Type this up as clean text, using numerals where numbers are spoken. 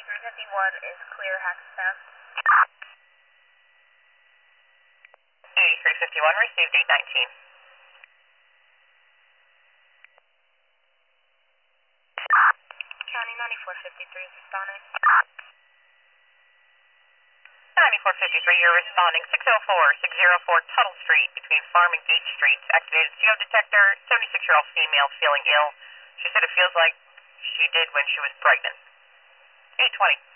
351 is clear, Hackettstown. 8351, received 819. County 9453 is responding. 9453, you're responding. 604 Tuttle Street between Farm and Gate Streets. Activated CO detector. 76-year-old female feeling ill. She said it feels like she did when she was pregnant. 820.